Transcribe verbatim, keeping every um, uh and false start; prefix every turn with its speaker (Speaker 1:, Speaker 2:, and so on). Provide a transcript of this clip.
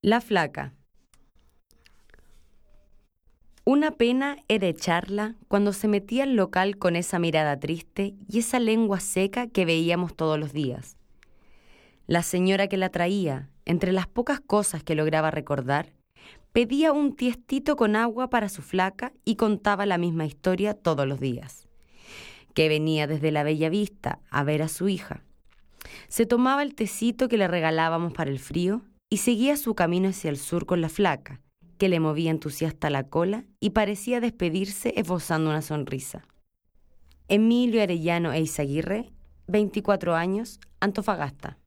Speaker 1: La flaca. Una pena era echarla cuando se metía al local con esa mirada triste y esa lengua seca que veíamos todos los días. La señora que la traía, entre las pocas cosas que lograba recordar, pedía un tiestito con agua para su flaca y contaba la misma historia todos los días. Que venía desde la Bella Vista a ver a su hija. Se tomaba el tecito que le regalábamos para el frío y seguía su camino hacia el sur con la flaca, que le movía entusiasta la cola y parecía despedirse esbozando una sonrisa. Emilio Arellano Eizaguirre, veinticuatro años, Antofagasta.